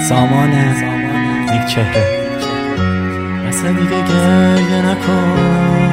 سامان یک چهره. اصلا دیگه گریه نکن،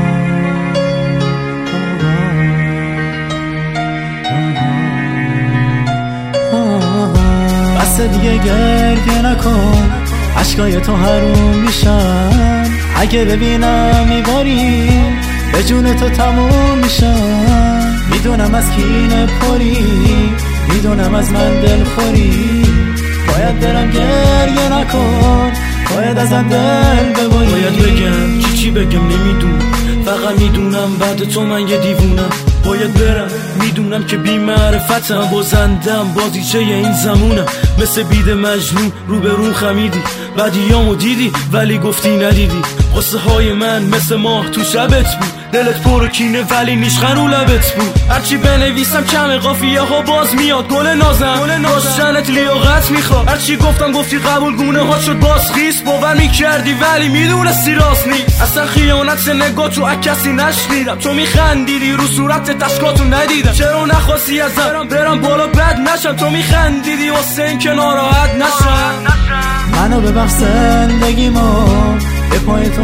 بس دیگه گریه نکن، عشقای تو حروم میشن. اگه ببینم میباری به جون تو تموم میشن. میدونم از کینه پری، میدونم از من دل خوری. باید برم گریه نکن، باید ازم دل ببری. باید بگم چی بگم نمیدونم، فقط میدونم بعد تو من یه دیوونم. باید برم میدونم که بی معرفتم، بازندم بازیچه این زمونم. مثل بید مجنون روبرون خمیدی، بدیامو دیدی ولی گفتی ندیدی. قصه های من مثل ماه تو شبت بود، دلت پر کینه ولی نیشخن رو لبت بود. هرچی بنویسم کم قافیه ها باز میاد. گل نازم داشتنت لیاقت میخواد. هرچی گفتم گفتی قبول، گونه ها شد باز خیس. باور میکردی ولی میدونستی راست نیست. اصلا خیانت نگاه تو کسی نشنیدم. تو میخندیدی رو صورت تشکاتو ندیدم. چرا نخواستی ازم برم بالا بد نشم؟ تو میخندیدی واسه این که ناراحت نشم. منو ببخش زندگیمو به پای تو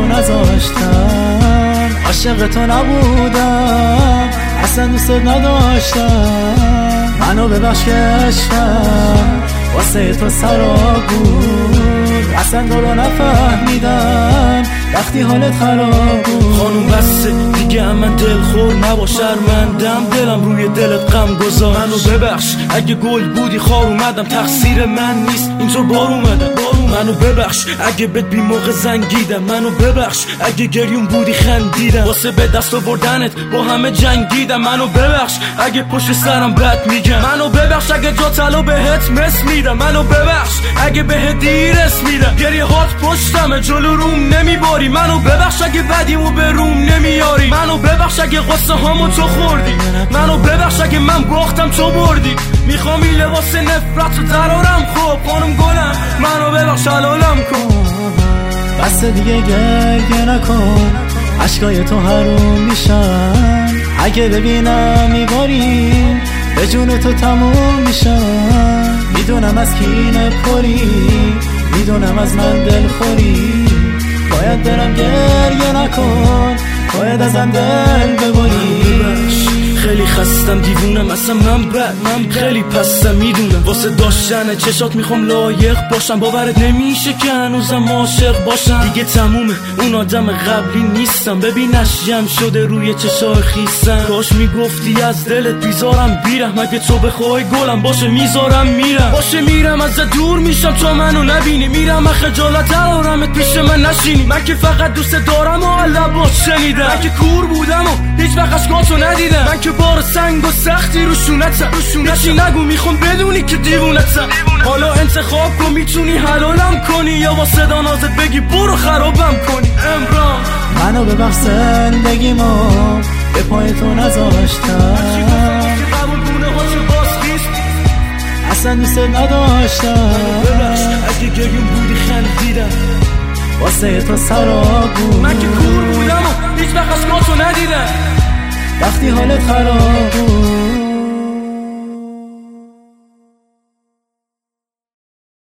نذاشتم. عاشق تو نبودم، اصلا دوست نداشتم. منو ببخش که عشقم واسه تو سراب بود. اصلا دلو نفهمیدم وقتی حالت خراب بود. خانوم بسته دیگه من دل خور نباش، شرمندم دلم روی دلت غم گذاشت. منو ببخش اگه گل بودی خار اومدم، تقصیر من نیست اینطور بار اومدم. منو ببخش اگه بهت بی موقع زنگیدم. منو ببخش اگه گریون بودی خندیدم. واسه به دست آوردنت با همه جنگیدم. منو ببخش اگه پشت سرم بد میگم. منو ببخش اگه جا طلا بهت مس میدم. منو ببخش اگه بهت دیرس میدم. گریه هات پشتمه جلو روم نمیباری. منو ببخش اگه بدیمو به روم نمیاری. منو ببخش اگه قصه هامو تو خوردی. منو ببخش اگه من باختم تو بردی. میخوام این لباس نفرت رو درارم. خب خانم گلم منو ببخش حلالم کن. بس دیگه گریه نکن، عشقای تو حروم میشن. اگه ببینم میباری به جون تو تموم میشن. میدونم از کینه پری، میدونم از من دل خوری. باید برم گریه نکن، باید ازم دل ببری. خیلی خستم دیوونم اصلا من خیلی پستم میدونم. واسه داشتن چشات میخوام لایق باشم. باورت نمیشه که هنوزم عاشق باشم. دیگه تمومه اون آدم قبلی نیستم. ببینش جمع شده روی چشای خیسم. کاش میگفتی از دلت بیزارم بیرم. اگه تو بخوای گلم باشه میذارم میرم. باشه میرم ازت دور میشم تا منو نبینی. میرم من خجالت دارمت پیش من نشینی. من که فقط دوست دارم و لبات شنیدم. من که کور بودم و هیچ وقت عشقاتو ندیدم. من که بار سنگ و سختی روشونتم. هیچی نگو میخوام بدونی که دیوونتم. حالا انتخاب کن میتونی حلالم کنی یا با صدا نازت بگی برو خرابم کنی. امران منو ببخش زندگیمو به پای تو نذاشتم. اصلا دوست نداشتم. ببخش اگه گریون بودی خندیدم. واسه تو سراب بود. من که کور بودم و هیچ وقت عشقاتو ندیدم. وقتی حالت خراب بود